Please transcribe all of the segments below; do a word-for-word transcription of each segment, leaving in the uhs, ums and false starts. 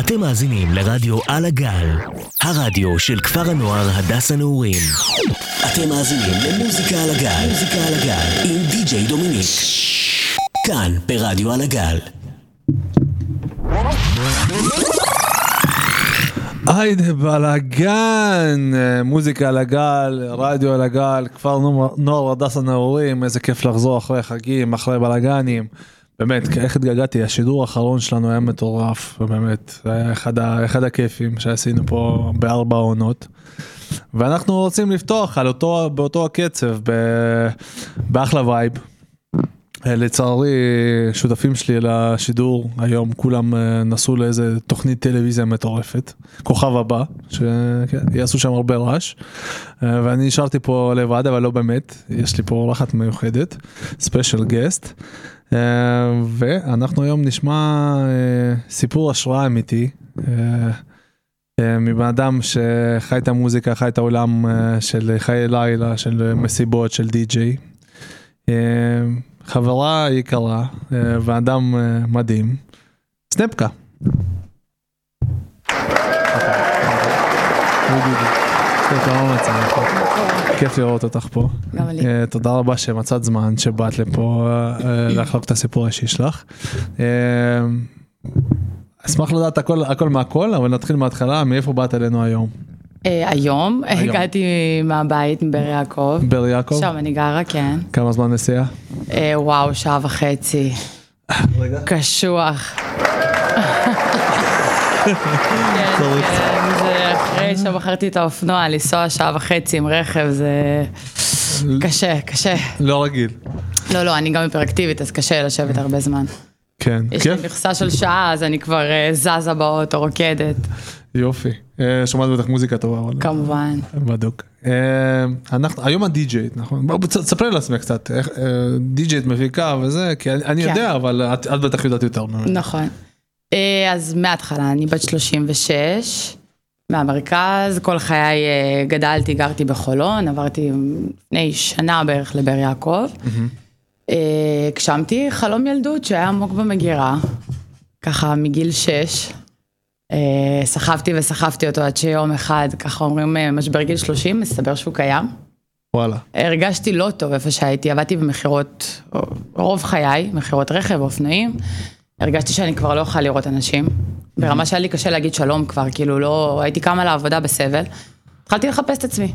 אתם מאזינים לרדיו על הגל, הרדיו של כפר הנוער הדס הנעורים. אתם מאזינים למוזיקה על הגל, מוזיקה על הגל, עם די-ג'יי דומיניק. כאן ברדיו על הגל. היידה בלגן, מוזיקה על הגל, רדיו על הגל, כפר נוער הדס הנעורים, איזה כיף לחזור אחרי חגים, אחרי בלגנים. באמת, איך התגעגעתי, השידור האחרון שלנו היה מטורף, ובאמת, זה היה אחד, אחד הכיפים שעשינו פה בארבע עונות. ואנחנו רוצים לפתוח על אותו, באותו הקצב, באחלה וייב. לצערי, שותפים שלי לשידור היום, כולם נסעו לאיזה תוכנית טלוויזיה מטורפת, כוכב הבא, שיעשו שם הרבה רעש, ואני נשארתי פה לבד, אבל לא באמת, יש לי פה אורחת מיוחדת, ספיישל גסט, ואנחנו היום נשמע סיפור השראה אמיתי, מבן אדם שחי את המוזיקה, חי את העולם של חיי לילה, של מסיבות, של די-ג'יי, חברה יקרה, ואדם מדהים, סנפקה. כיף לראות אותך פה. גם לי. תודה רבה שמצאת זמן, שבאת לפה לחלוק את הסיפור האישי שלך. אשמח לדעת הכל מהכל, אבל נתחיל מההתחלה, מאיפה באת אלינו היום? היום, הגעתי מהבית מבאר יעקב. באר יעקב? שם אני גרה, כן. כמה זמן נסיעה? וואו, שעה וחצי. קשוח. זה אחרי שבחרתי את האופנוע, לנסוע שעה וחצי עם רכב, זה קשה, קשה. לא רגיל. לא, לא, אני גם היפראקטיבית, אז קשה לשבת הרבה זמן. כן, יש לי מכסה של שעה, אז אני כבר זזה באוטו, רוקדת. יופי. שומעת בטח מוזיקה טובה. כמובן. בדוק. היום הדי-ג'יית, נכון? בואו, תספרי לעצמי קצת, די-ג'יית מפיקה וזה, כי אני יודע, אבל את בטח יודעת יותר. נכון. אז מההתחלה, אני בת שלושים ושש, מהמרכז, כל חיי גדלתי, גרתי בחולון, עברתי לפני שנה בערך לבאר יעקב. הגשמתי חלום ילדות שהיה עמוק במגירה, ככה מגיל שש, סחבתי וסחבתי אותו עד שיום אחד, ככה אומרים משבר גיל שלושים, מסתבר שהוא קיים. וואלה. הרגשתי לא טוב איפה שהייתי, עבדתי במחירות, רוב חיי, מחירות רכב, אופנועים, הרגשתי שאני כבר לא יכולה לראות אנשים, ברמה שהיה לי קשה להגיד שלום כבר, כאילו לא, הייתי קמה לעבודה בסבל, התחלתי לחפש את עצמי.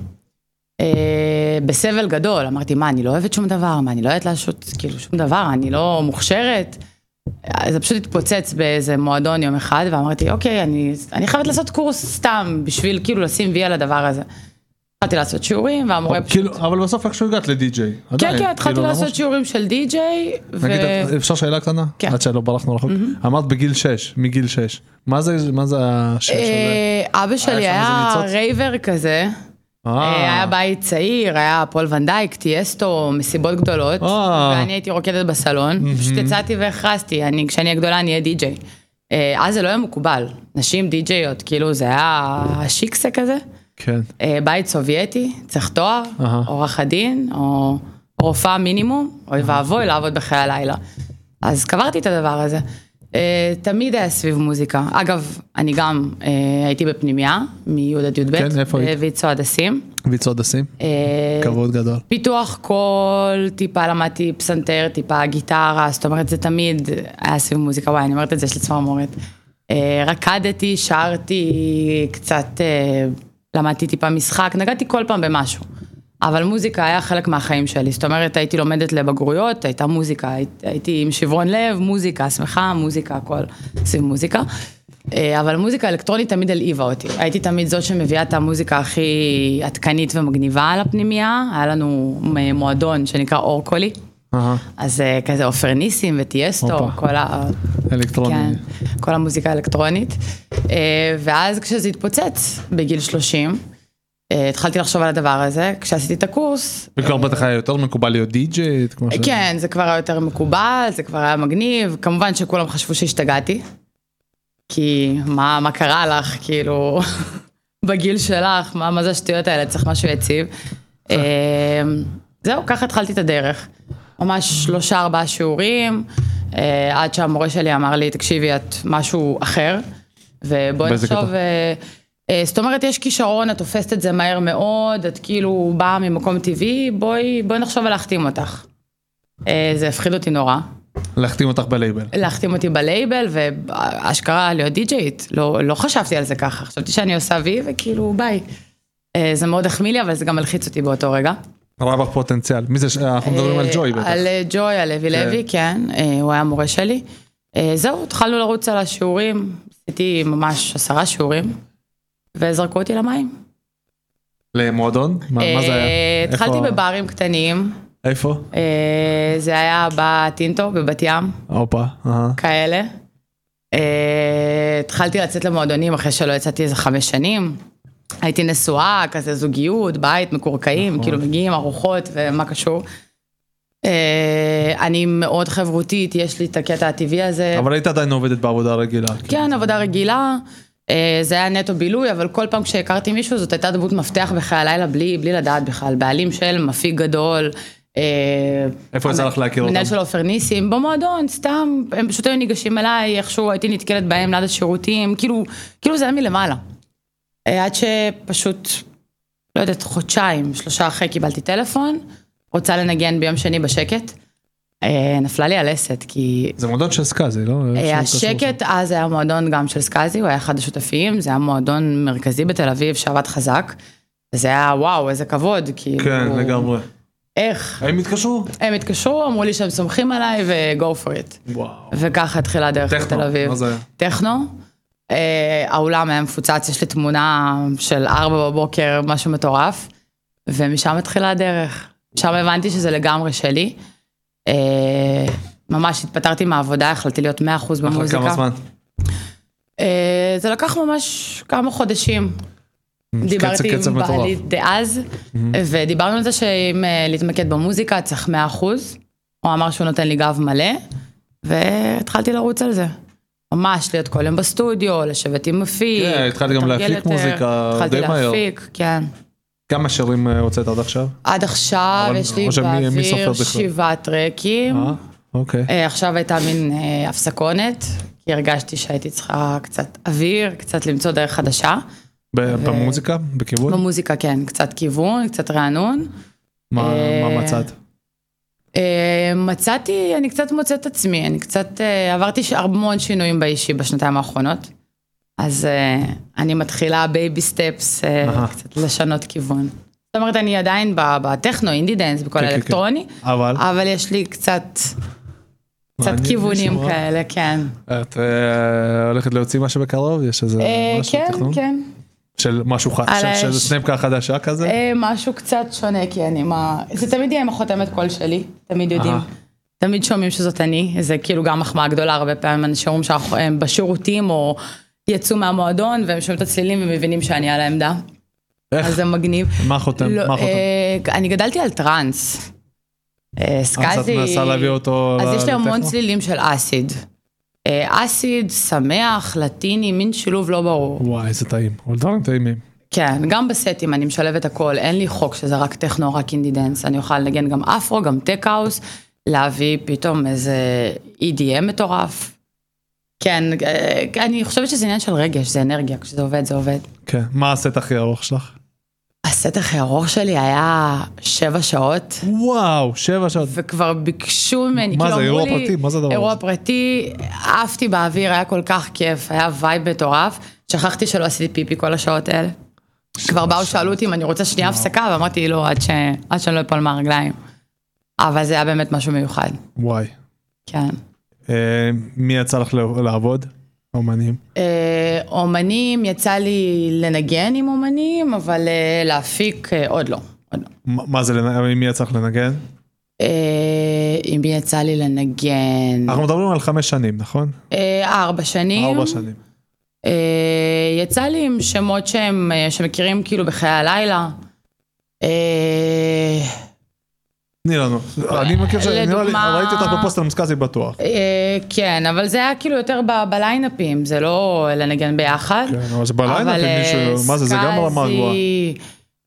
בסבל גדול, אמרתי, מה, אני לא אוהבת שום דבר, מה, אני לא אוהבת לעשות, כאילו, שום דבר, אני לא מוכשרת, זה פשוט התפוצץ באיזה מועדון יום אחד, ואמרתי, אוקיי, אני, אני חייבת לעשות קורס סתם, בשביל כאילו לשים וי על הדבר הזה. התחלתי לעשות שיעורים, והמורה פשוט... אבל בסוף איך שהגעת לדי-ג'יי? כן, כן, התחלתי לעשות שיעורים של די-ג'יי, ו... נגיד, אפשר שאלה קטנה? כן. עד שלא ברחנו רחוק. אמרת בגיל שש, מגיל שש. מה זה, מה זה השש הזה? אבא שלי היה רייבר כזה, היה בית צעיר, היה פול ונדייק, טייסטו, מסיבות גדולות, ואני הייתי רוקדת בסלון, פשוט יצאתי והכרזתי, כשאני הגדולה אני אהיה די-ג'יי. אז זה לא היה מקובל, נשים די-ג'יות, כאילו זה היה שיקסה כזה, בית סובייטי, צריך תואר, עורך הדין, או רופאה מינימום, אוי ואבוי לעבוד בחיי הלילה. אז קברתי את הדבר הזה. תמיד היה סביב מוזיקה. אגב, אני גם הייתי בפנימיה, מי' עד י"ב, כן, איפה היית? ויצו הדסים. ויצו הדסים? כבוד גדול. פיתוח קול, טיפה למדתי פסנתר, טיפה גיטרה, זאת אומרת, זה תמיד היה סביב מוזיקה. וואי, אני אומרת את זה, יש לי צמרמורת. רקדתי, שרתי, קצת למדתי טיפה משחק, נגעתי כל פעם במשהו. אבל מוזיקה היה חלק מהחיים שלי, זאת אומרת, הייתי לומדת לבגרויות, הייתה מוזיקה, הייתי עם שברון לב, מוזיקה, שמחה, מוזיקה, הכל סביב מוזיקה, אבל מוזיקה אלקטרונית תמיד הלהיבה אותי, הייתי תמיד זאת שמביאה את המוזיקה הכי עדכנית ומגניבה על הפנימיה, היה לנו מועדון שנקרא אורקולי, אז כזה אופר ניסים וטייסטו, כל ה... אלקטרוני. כן, כל המוזיקה האלקטרונית, ואז כשזה התפוצץ בגיל שלושים, התחלתי לחשוב על הדבר הזה, כשעשיתי את הקורס. וכבר בטח היה יותר מקובל להיות די-ג'יית? כן, זה כבר היה יותר מקובל, זה כבר היה מגניב, כמובן שכולם חשבו שהשתגעתי, כי מה, מה קרה לך, כאילו, בגיל שלך, מה, מה זה השטויות האלה, צריך משהו יציב. זהו, ככה התחלתי את הדרך, ממש שלושה ארבעה שיעורים, עד שהמורה שלי אמר לי, תקשיבי, את משהו אחר, ובואי נחשוב, זאת אומרת, יש כישרון, את תופסת את זה מהר מאוד, את כאילו באה ממקום טבעי, בואי, בואי נחשוב על להחתים אותך. זה הפחיד אותי נורא. להחתים אותך בלייבל. להחתים אותי בלייבל, והשכרה להיות די-ג'יית, לא, לא חשבתי על זה ככה, חשבתי שאני עושה וי, וכאילו ביי. זה מאוד החמיא לי, אבל זה גם מלחיץ אותי באותו רגע. רב פוטנציאל. מי זה, אנחנו מדברים על ג'וי בטח. על ג'וי, על לוי לוי, כן, הוא היה מורה שלי. זהו, התחלנו לרוץ על השיעורים, עשיתי ממש עשרה שיעורים, וזרקו אותי למים. למועדון? מה זה היה? התחלתי בברים קטנים. איפה? זה היה בטינטו, בבת ים. אופה. כאלה. התחלתי לצאת למועדונים אחרי שלא יצאתי איזה חמש שנים. הייתי נשואה, כזה זוגיות, בית, מקורקעים, כאילו מגיעים ארוחות ומה קשור. אני מאוד חברותית, יש לי את הקטע הטבעי הזה. אבל היית עדיין עובדת בעבודה רגילה. כן, עבודה רגילה. זה היה נטו בילוי, אבל כל פעם כשהכרתי מישהו, זאת הייתה דמות מפתח בחיי הלילה, בלי, בלי לדעת בכלל. בעלים של מפיק גדול. איפה יצא לך להכיר אותם? מנהל של עופר ניסים, במועדון, סתם, הם פשוט היו ניגשים אליי, איכשהו הייתי נתקלת בהם ליד השירותים, כאילו, כאילו זה היה מלמעלה. עד שפשוט, לא יודעת, חודשיים, שלושה אחרי קיבלתי טלפון, רוצה לנגן ביום שני בשקט, נפלה לי הלסת, כי... זה מועדון של סקאזי, לא? השקט אז היה מועדון גם של סקאזי, הוא היה אחד השותפים, זה היה מועדון מרכזי בתל אביב שעבד חזק, וזה היה וואו, איזה כבוד, כאילו... כן, לגמרי. איך? הם התקשרו? הם התקשרו, אמרו לי שהם סומכים עליי ו-go for it. וואו. וככה התחילה דרך בתל אביב. מה זה היה? טכנו. האולם היה מפוצץ, יש לי תמונה של ארבע בבוקר, משהו מטורף, ומשם התחילה הדרך. שם הבנתי שזה לגמרי שלי. ממש התפטרתי מהעבודה, החלטתי להיות מאה אחוז במוזיקה. כמה זמן? זה לקח ממש כמה חודשים. דיברתי עם בעלי דאז, ודיברנו על זה שאם להתמקד במוזיקה צריך מאה אחוז, הוא אמר שהוא נותן לי גב מלא, והתחלתי לרוץ על זה. ממש להיות כל יום בסטודיו, לשבת עם מפיק. כן, התחלתי גם להפיק מוזיקה די מהר. התחלתי להפיק, כן. כמה שירים הוצאת עד עכשיו? עד עכשיו יש לי באוויר שבעה טרקים. אוקיי. עכשיו הייתה מין הפסקונת, כי הרגשתי שהייתי צריכה קצת אוויר, קצת למצוא דרך חדשה. במוזיקה? בכיוון? במוזיקה, כן. קצת כיוון, קצת רענון. מה מצאת? מצאתי, אני קצת מוצאת עצמי, אני קצת, עברתי המון שינויים באישי בשנתיים האחרונות, אז אני מתחילה בייבי סטפס, קצת לשנות כיוון. זאת אומרת, אני עדיין בטכנו, אינדי דנס, בכל האלקטרוני, אבל יש לי קצת, קצת כיוונים כאלה, כן. את הולכת להוציא משהו בקרוב? יש איזה משהו תכנון? כן, כן. של משהו, של סנפקה חדשה כזה? משהו קצת שונה, כי אני מה... זה תמיד יהיה עם החותמת קול שלי, תמיד יודעים. תמיד שומעים שזאת אני, זה כאילו גם מחמאה גדולה, הרבה פעמים אנשים אומרים שהם בשירותים, או יצאו מהמועדון, והם שומעים את הצלילים ומבינים שאני על העמדה. איך? אז זה מגניב. מה חותם? אני גדלתי על טרנס. סקאזי... אז את מנסה להביא אותו... אז יש לי המון צלילים של אסיד. אסיד, שמח, לטיני, מין שילוב לא ברור. וואי, איזה טעים. אבל דברים טעימים. כן, גם בסטים אני משלבת הכל. אין לי חוק שזה רק טכנו, רק אינדי דנס. אני אוכל לנגן גם אפרו, גם טק-האוס, להביא פתאום איזה אי די אם מטורף. כן, אני חושבת שזה עניין של רגש, זה אנרגיה, כשזה עובד, זה עובד. כן, מה הסט הכי ארוך שלך? הסט הכי ארוך שלי היה שבע שעות. וואו, שבע שעות. וכבר ביקשו ממני, מה זה, אירוע פרטי? מה זה הדבר? אירוע פרטי, עפתי באוויר, היה כל כך כיף, היה וייב מטורף, שכחתי שלא עשיתי פיפי כל השעות האלה. כבר באו, שאלו אותי אם אני רוצה שנייה הפסקה, ואמרתי לא, עד שאני לא אפול מהרגליים. אבל זה היה באמת משהו מיוחד. וואי. כן. מי יצא לך לעבוד? אומנים? אומנים, יצא לי לנגן עם אומנים, אבל להפיק עוד לא. מה זה, מי יצא לך לנגן? עם מי יצא לי לנגן? אנחנו מדברים על חמש שנים, נכון? ארבע שנים. ארבע שנים. יצא לי עם שמות שהם, שמכירים כאילו בחיי הלילה. תני לנו, אני מכיר שראיתי אותך בפוסטר מסקאזי בטוח. כן, אבל זה היה כאילו יותר בליינאפים, זה לא לנגן ביחד. כן, אבל זה בליינאפים מישהו, מה זה, זה גם רמה גבוהה.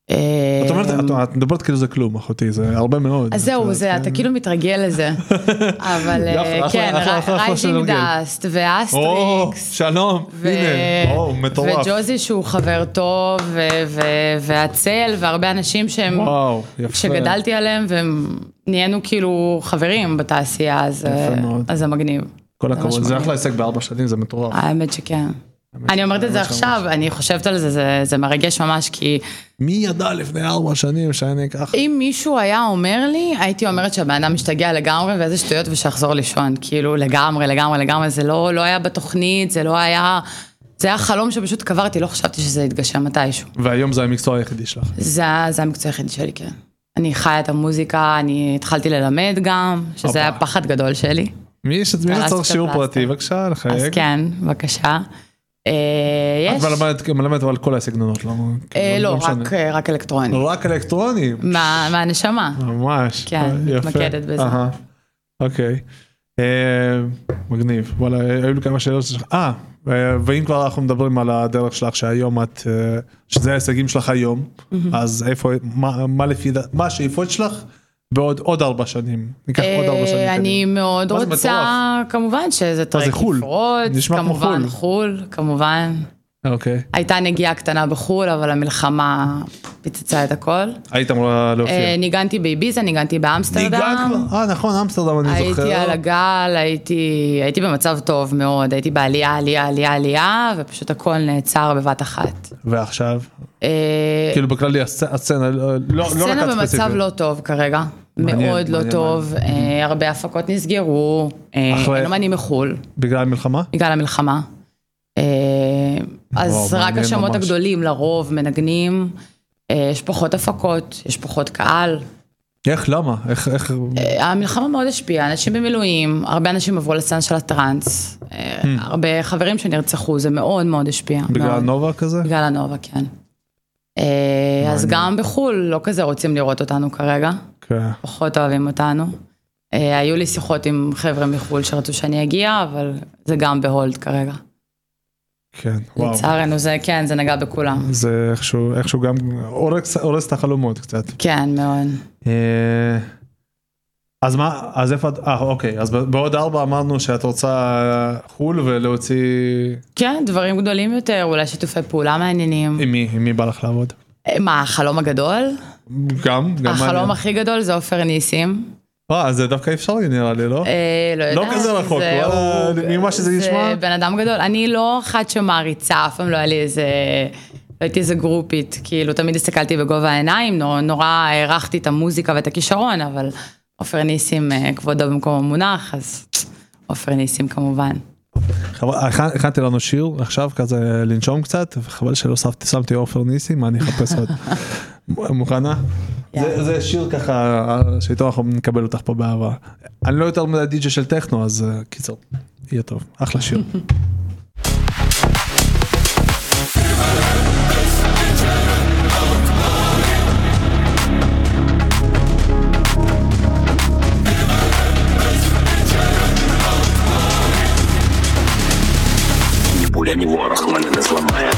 את אומרת, את מדברת כאילו זה כלום, אחותי, זה הרבה מאוד. אז זהו, אתה כאילו מתרגל לזה. אבל כן, רייזינג דאסט, ואסטריקס. שלום, הנה, מטורף. וג'וזי שהוא חבר טוב, והצל, והרבה אנשים שגדלתי עליהם, והם נהיינו כאילו חברים בתעשייה, אז זה מגניב. כל הכבוד, זה אחלה עסק בארבע שנים, זה מטורף. האמת שכן. אני אומרת את זה עכשיו, אני חושבת על זה, זה מרגש ממש, כי... מי ידע לפני ארבע שנים שאני ככה? אם מישהו היה אומר לי, הייתי אומרת שהבן אדם משתגע לגמרי, ואיזה שטויות ושאחזור לישון, כאילו לגמרי, לגמרי, לגמרי, זה לא, לא היה בתוכנית, זה לא היה... זה היה חלום שפשוט קברתי, לא חשבתי שזה יתגשם מתישהו. והיום זה המקצוע היחידי שלך? זה, זה המקצוע היחידי שלי, כן. אני חיה את המוזיקה, אני התחלתי ללמד גם, שזה היה פחד גדול שלי. מי שצריך שיעור פרטי, בבקשה, לחייג. אז כן, בבקשה. את מלמדת על כל הסגנונות, לא? לא, רק אלקטרוני. רק אלקטרוני? מהנשמה. ממש. כן, מתמקדת בזה. אוקיי. מגניב. וואלה, היו לי כמה שאלות שלך. אה, ואם כבר אנחנו מדברים על הדרך שלך שהיום את, שזה ההישגים שלך היום, אז איפה, מה השאיפות שלך? בעוד עוד ארבע שנים, ניקח עוד ארבע שנים. אני מאוד רוצה, כמובן שזה טרק יפרוץ, כמובן חול, כמובן. אוקיי. הייתה נגיעה קטנה בחול, אבל המלחמה פיצצה את הכל. היית אמורה להופיע? ניגנתי באביזה, ניגנתי באמסטרדם. אה, נכון, אמסטרדם אני זוכר. הייתי על הגל, הייתי במצב טוב מאוד, הייתי בעלייה, עלייה, עלייה, עלייה, ופשוט הכל נעצר בבת אחת. ועכשיו? כאילו בכללי, הסצנה לא לקט ספציפי. הסצנה במצב לא טוב כרגע, מאוד לא טוב, הרבה הפקות נסגרו, לא מעניין מחול. בגלל המלחמה? בגלל המלחמה. אז רק השמות הגדולים לרוב מנגנים, יש פחות הפקות, יש פחות קהל. איך, למה? איך, איך... המלחמה מאוד השפיעה, אנשים במילואים, הרבה אנשים עברו לסצנה של הטרנס, הרבה חברים שנרצחו, זה מאוד מאוד השפיע. בגלל הנובה כזה? בגלל הנובה, כן. אז גם בחול לא כזה רוצים לראות אותנו כרגע, פחות אוהבים אותנו. היו לי שיחות עם חבר'ה מחול שרצו שאני אגיע, אבל זה גם בהולד כרגע. כן, וואו. לצערנו זה, כן, זה נגע בכולם. זה איכשהו, איכשהו גם הורס את החלומות קצת. כן, מאוד. אז מה, אז איפה, אה, אוקיי, אז בעוד ארבע אמרנו שאת רוצה חול ולהוציא... כן, דברים גדולים יותר, אולי שיתופי פעולה מעניינים. עם מי, עם מי בא לך לעבוד? מה, החלום הגדול? גם, גם החלום מעניין. הכי גדול זה עופר ניסים. אה, זה דווקא אפשרי נראה לי, לא? לא יודעת. לא כזה רחוק, ממה שזה נשמע? זה בן אדם גדול, אני לא אחת שמעריצה, אף פעם לא היה לי איזה, לא הייתי איזה גרופית, כאילו תמיד הסתכלתי בגובה העיניים, נורא הערכתי את המוזיקה ואת הכישרון, אבל עופר ניסים כבודו במקום המונח, אז עופר ניסים כמובן. הכנתי לנו שיר עכשיו כזה לנשום קצת, וחבל שלא שמתי עופר ניסים, מה אני אחפש עוד? מוכנה? זה שיר ככה שאיתו אנחנו נקבל אותך פה באהבה. אני לא יותר מדי די-ג'יי של טכנו, אז קיצור, יהיה טוב, אחלה שיר. Пуля не ворох, мене не зламає.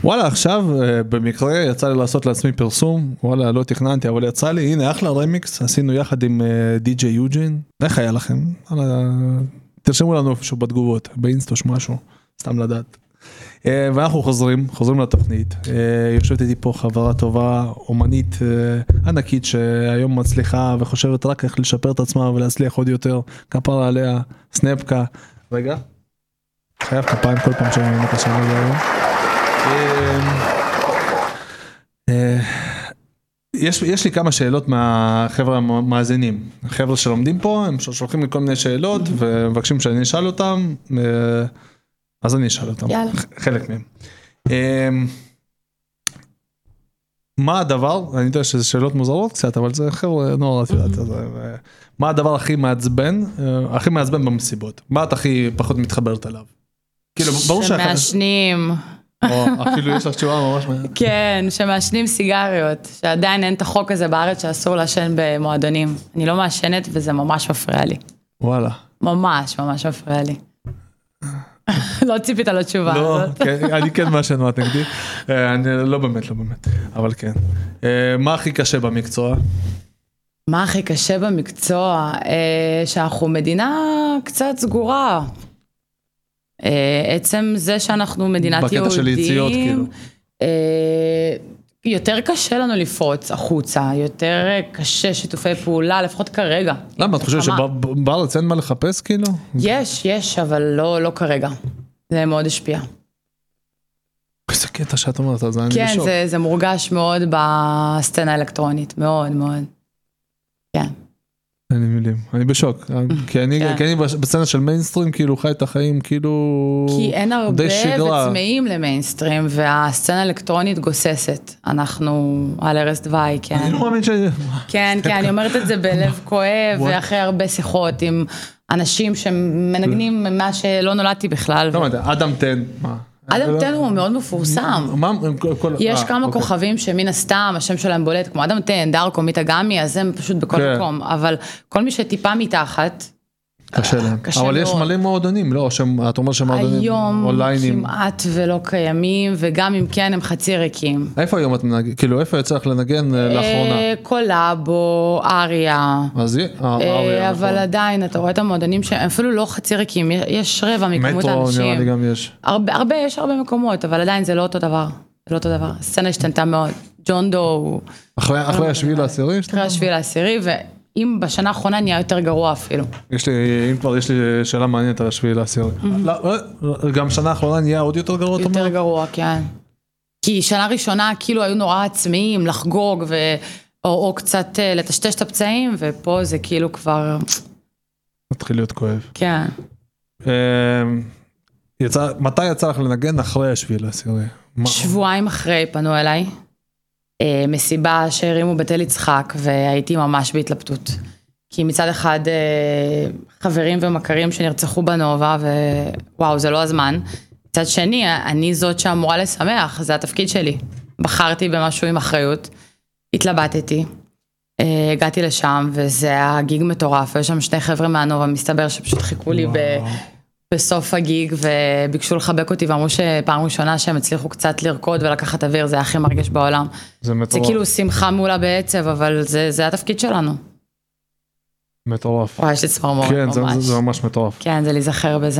וואלה, עכשיו במקרה יצא לי לעשות לעצמי פרסום, וואלה, לא תכננתי, אבל יצא לי, הנה, אחלה רמיקס, עשינו יחד עם די-ג'יי יוג'ין, איך היה לכם? תרשמו לנו איפשהו בתגובות, באינסטוש משהו, סתם לדעת. ואנחנו חוזרים, חוזרים לתוכנית, יושבת איתי פה חברה טובה, אומנית ענקית, שהיום מצליחה וחושבת רק איך לשפר את עצמה ולהצליח עוד יותר, כפרה עליה, סנפקה, רגע, חייב כפיים כל פעם שאני מקשר על זה היום. יש, יש לי כמה שאלות מהחבר'ה המאזינים, החבר'ה שלומדים פה, הם שולחים לי כל מיני שאלות ומבקשים שאני אשאל אותם, אז אני אשאל אותם, יאללה. חלק מהם. מה הדבר, אני יודע שזה שאלות מוזרות קצת, אבל זה חבר'ה נורא, מה הדבר הכי מעצבן, הכי מעצבן במסיבות? מה את הכי פחות מתחברת עליו? שמעשנים. או אפילו יש לך תשובה ממש מעניינת. כן, שמעשנים סיגריות, שעדיין אין את החוק הזה בארץ שאסור לעשן במועדונים. אני לא מעשנת וזה ממש מפריע לי. וואלה. ממש, ממש מפריע לי. לא ציפית על התשובה הזאת. לא, אני כן מעשן מה תגדי. אני לא באמת, לא באמת, אבל כן. מה הכי קשה במקצוע? מה הכי קשה במקצוע? שאנחנו מדינה קצת סגורה. עצם זה שאנחנו מדינת יהודים, בקטע של יציאות כאילו. יותר קשה לנו לפרוץ החוצה, יותר קשה שיתופי פעולה, לפחות כרגע. למה, את חושבת שבארץ אין מה לחפש כאילו? יש, יש, אבל לא כרגע. זה מאוד השפיע. איזה קטע שאת אומרת, אז אני כן, בשוק. זה מורגש מאוד בסצנה האלקטרונית, מאוד מאוד. כן. אין לי מילים, אני בשוק, כי אני בסצנה של מיינסטרים כאילו חי את החיים כאילו כי אין הרבה וצמאים למיינסטרים והסצנה האלקטרונית גוססת, אנחנו על ארז דווי, כן. אני לא מאמין ש... כן, כן, אני אומרת את זה בלב כואב ואחרי הרבה שיחות עם אנשים שמנגנים מה שלא נולדתי בכלל. לא יודע, אדם תן, מה? אדם תן הוא מאוד מפורסם, יש כמה כוכבים שמן הסתם השם שלהם בולט, כמו אדם תן, דארקו, מיטה גמי, אז הם פשוט בכל מקום, אבל כל מי שטיפה מתחת, קשה להם, אבל יש מלא מועדונים, לא, את אומר שמועדונים היום כמעט ולא קיימים, וגם אם כן הם חצי ריקים. איפה היום את מנגן, כאילו איפה יצא לך לנגן לאחרונה? קולאבו, אריה, אבל עדיין אתה רואה את המועדונים שהם אפילו לא חצי ריקים, יש רבע מכמות האנשים. מטרו נראה לי גם יש. הרבה, יש הרבה מקומות, אבל עדיין זה לא אותו דבר, זה לא אותו דבר, הסצנה השתנתה מאוד, ג'ון דו. אחרי השביעי לעשירי? אחרי השביעי לעשירי, ו... אם בשנה האחרונה נהיה יותר גרוע אפילו. יש לי, אם כבר יש לי שאלה מעניינת על השביעי לעשירי. גם שנה האחרונה נהיה עוד יותר גרוע? יותר גרוע, כן. כי שנה ראשונה כאילו היו נורא עצמיים לחגוג, או קצת לטשטש את הפצעים, ופה זה כאילו כבר... מתחיל להיות כואב. כן. מתי יצא לך לנגן אחרי השביעי לעשירי? שבועיים אחרי פנו אליי. מסיבה שהרימו בתל יצחק, והייתי ממש בהתלבטות. כי מצד אחד חברים ומכרים שנרצחו בנובה, ווואו, זה לא הזמן. מצד שני, אני זאת שאמורה לשמח, זה התפקיד שלי. בחרתי במשהו עם אחריות, התלבטתי, הגעתי לשם, וזה היה גיג מטורף, ויש שם שני חבר'ה מהנובה, מסתבר שפשוט חיכו לי ב... בסוף הגיג, וביקשו לחבק אותי, ואמרו שפעם ראשונה שהם הצליחו קצת לרקוד ולקחת אוויר, זה הכי מרגש בעולם. זה מטורף. זה כאילו שמחה מולה בעצב, אבל זה, זה התפקיד שלנו. מטורף. וואי, יש לי צמרמורת, כן, ממש. זה, זה ממש מטורף. כן, זה להיזכר בזה.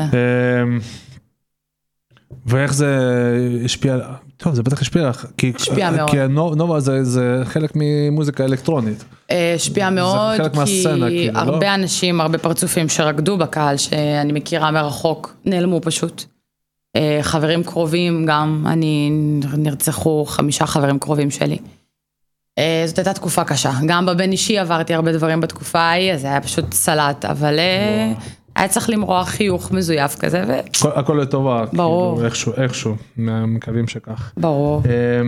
ואיך זה השפיע, טוב, זה בטח השפיע לך, כי, כי נובה זה, זה חלק ממוזיקה אלקטרונית. השפיע מאוד, כי מהסצנה, כאילו, הרבה לא? אנשים, הרבה פרצופים שרקדו בקהל, שאני מכירה מרחוק, נעלמו פשוט. חברים קרובים גם, אני נרצחו חמישה חברים קרובים שלי. זאת הייתה תקופה קשה, גם בבין אישי עברתי הרבה דברים בתקופה ההיא, אז זה היה פשוט סלט, אבל... היה צריך למרוח חיוך מזויף כזה, ו... הכל לטובה, ברור. כאילו, איכשהו, איכשהו, מקווים שכך. ברור.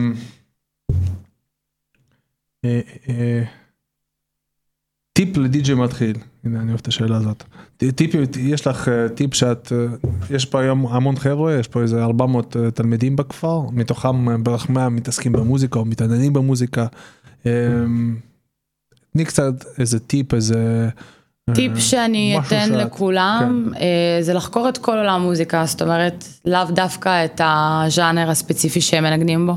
טיפ לדי-ג'יי מתחיל, הנה אני אוהב את השאלה הזאת. טיפ, יש לך טיפ שאת, יש פה היום המון חבר'ה, יש פה איזה ארבע מאות תלמידים בכפר, מתוכם בערך מאה מתעסקים במוזיקה או מתעניינים במוזיקה. תני קצת איזה טיפ, איזה... טיפ שאני אתן לכולם, זה לחקור את כל עולם המוזיקה, זאת אומרת, לאו דווקא את הז'אנר הספציפי שהם מנגנים בו,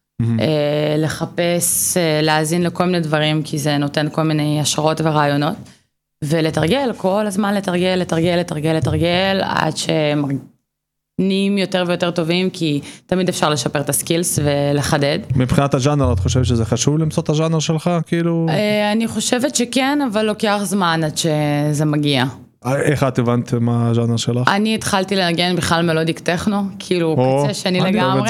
לחפש, להאזין לכל מיני דברים, כי זה נותן כל מיני השראות ורעיונות, ולתרגל, כל הזמן לתרגל, לתרגל, לתרגל, לתרגל, עד שהם נהיים יותר ויותר טובים, כי תמיד אפשר לשפר את הסקילס ולחדד. מבחינת הז'אנר, את חושבת שזה חשוב למצוא את הז'אנר שלך, כאילו? אני חושבת שכן, אבל לוקח זמן עד שזה מגיע. איך את הבנת מה הז'אנר שלך? אני התחלתי לנגן בכלל מלודיק טכנו, כאילו קצה שני לגמרי.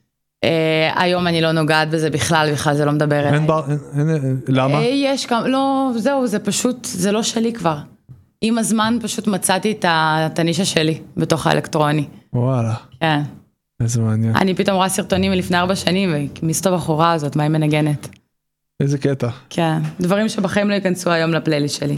היום אני לא נוגעת בזה בכלל, בכלל זה לא מדבר אליי. למה? יש כמה, לא, זהו, זה פשוט, זה לא שלי כבר. עם הזמן פשוט מצאתי את הנישה שלי בתוך האלקטרוני. וואלה. כן. איזה מעניין. אני פתאום רואה סרטונים מלפני ארבע שנים, ומסתוב בחורה הזאת, מה היא מנגנת. איזה קטע. כן, דברים שבחיים לא ייכנסו היום לפלייליסט שלי.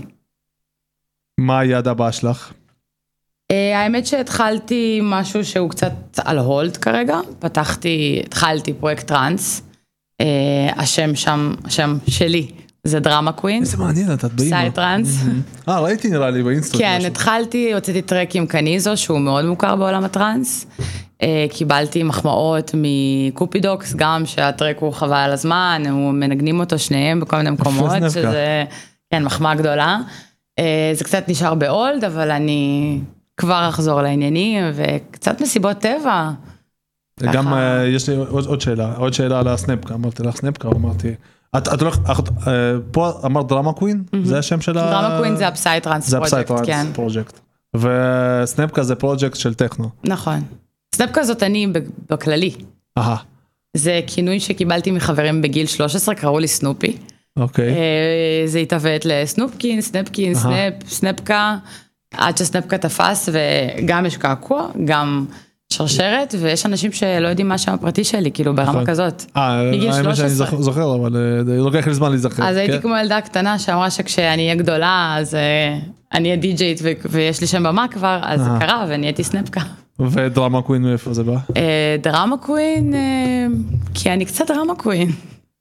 מה היעד הבא שלך? האמת שהתחלתי משהו שהוא קצת על הולד כרגע, פתחתי, התחלתי פרויקט טרנס, השם שם, השם שלי. זה דרמה קווין. איזה מעניין, את באימא. סייד טרנס. אה, ראיתי נראה לי באינסטגרם. כן, התחלתי, הוצאתי טרק עם קניזו, שהוא מאוד מוכר בעולם הטרנס. קיבלתי מחמאות מקופידוקס, גם שהטרק הוא חבל על הזמן, הוא מנגנים אותו שניהם בכל מיני מקומות, שזה, כן, מחמאה גדולה. זה קצת נשאר באולד, אבל אני כבר אחזור לעניינים, וקצת מסיבות טבע. גם יש לי עוד שאלה, עוד שאלה על הסנפקה, אמרתי לך סנפקה, אמרתי... את הולך, פה אמרת דרמה קווין? זה השם של ה... דרמה קווין זה הפסייטרנס פרוג'קט, כן. זה הפסייטרנס פרוג'קט. וסנפקה זה פרוג'קט של טכנו. נכון. סנפקה זאת אני בכללי. אהה. זה כינוי שקיבלתי מחברים בגיל שלוש עשרה, קראו לי סנופי. אוקיי. זה התאבט לסנופקין, סנפקין, סנפ, סנפקה, עד שסנפקה תפס, וגם יש קעקוע, גם... שרשרת, ויש אנשים שלא יודעים מה שם הפרטי שלי, כאילו ברמה כזאת. אה, האמת שאני זוכר, אבל לוקח לי זמן להיזכר. אז הייתי כמו ילדה קטנה שאמרה שכשאני אהיה גדולה, אז אני אהיה די-ג'יית ויש לי שם במה כבר, אז זה קרה ונהייתי סנפקה. ודרמה קווין מאיפה זה בא? דרמה קווין, כי אני קצת דרמה קווין.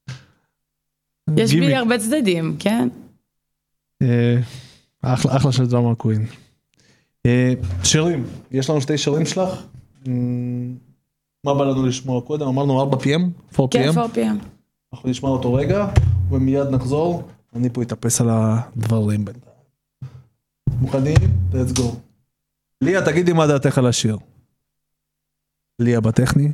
יש בי הרבה צדדים, כן? אחלה של דרמה קווין. שירים, יש לנו שתי שירים שלך? מה בא לנו לשמוע קודם? אמרנו ארבע פי אם? ארבע פי אם? כן, ארבע פי אם. אנחנו נשמע אותו רגע, ומיד נחזור. אני פה אתאפס על הדברים בינתיים. מוכנים? Let's go. ליה, תגידי מה דעתך על השיר. ליה בטכני.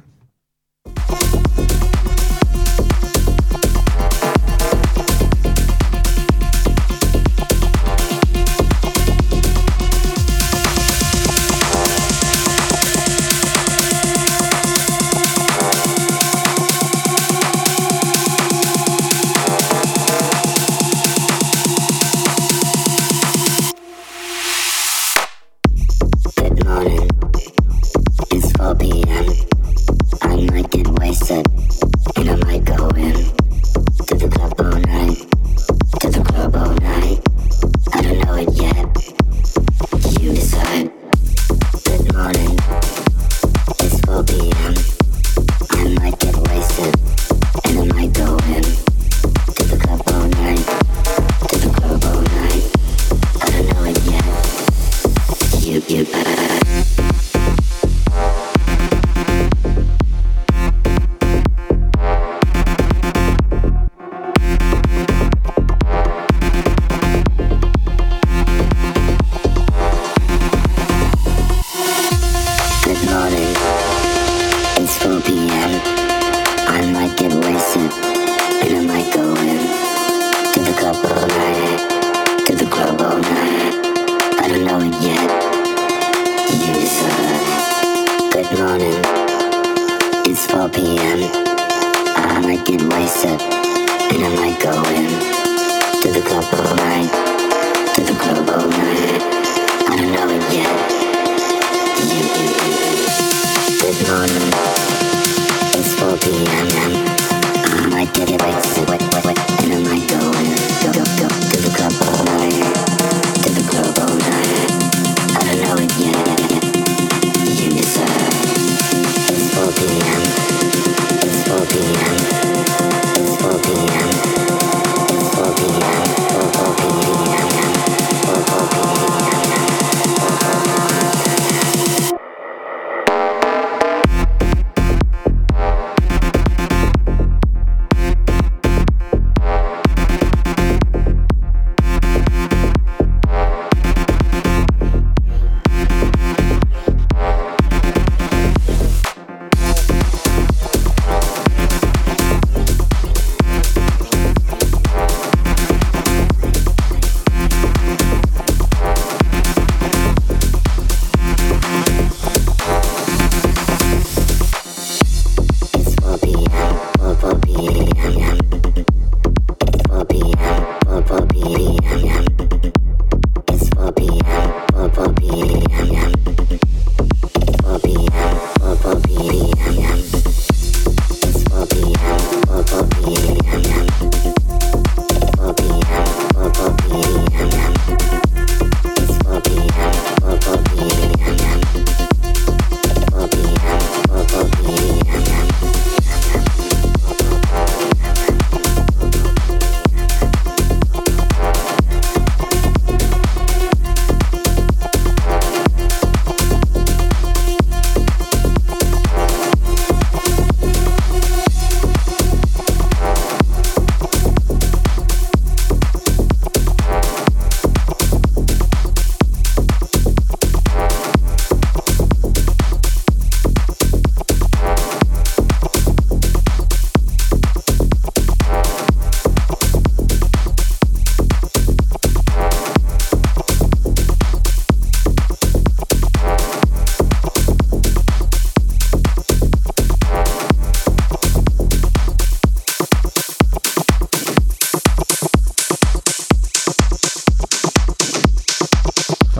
It's four p m It's four p m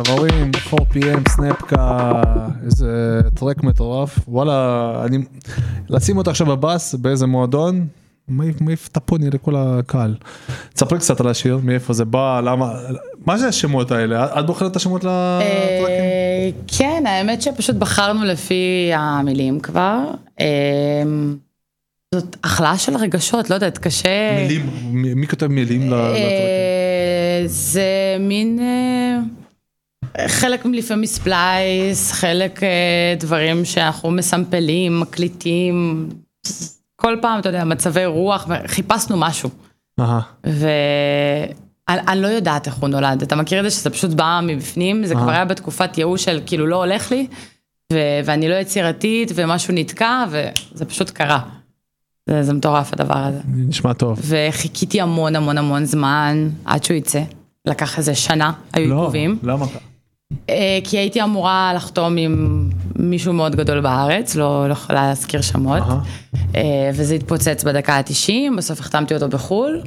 רואים פור פי אם, סנאפקה, איזה טרק מטורף, וואלה, אני, לשים אותה עכשיו בבאס, באיזה מועדון, מעיף טפוני לכל הקהל. תספרי קצת על השיר, מאיפה זה בא, למה, מה זה השמות האלה? את בוחרת את השמות לטרקים? כן, האמת שפשוט בחרנו לפי המילים כבר, זאת החלאה של הרגשות, לא יודעת, קשה... מילים, מי כותב מילים לטרקים? זה מין... חלק לפעמים ספלייס, חלק דברים שאנחנו מסמפלים, מקליטים, כל פעם, אתה יודע, מצבי רוח, חיפשנו משהו. ואני לא יודעת איך הוא נולד, אתה מכיר את זה שזה פשוט בא מבפנים, זה כבר היה בתקופת ייאוש של כאילו לא הולך לי, ואני לא יצירתית, ומשהו נתקע, וזה פשוט קרה. זה מטורף הדבר הזה. נשמע טוב. וחיכיתי המון המון המון זמן, עד שהוא יצא. לקח איזה שנה, היו עיכובים. לא, למה? כי הייתי אמורה לחתום עם מישהו מאוד גדול בארץ, לא יכולה להזכיר שמות, וזה התפוצץ בדקה ה-תשעים, בסוף החתמתי אותו בחול,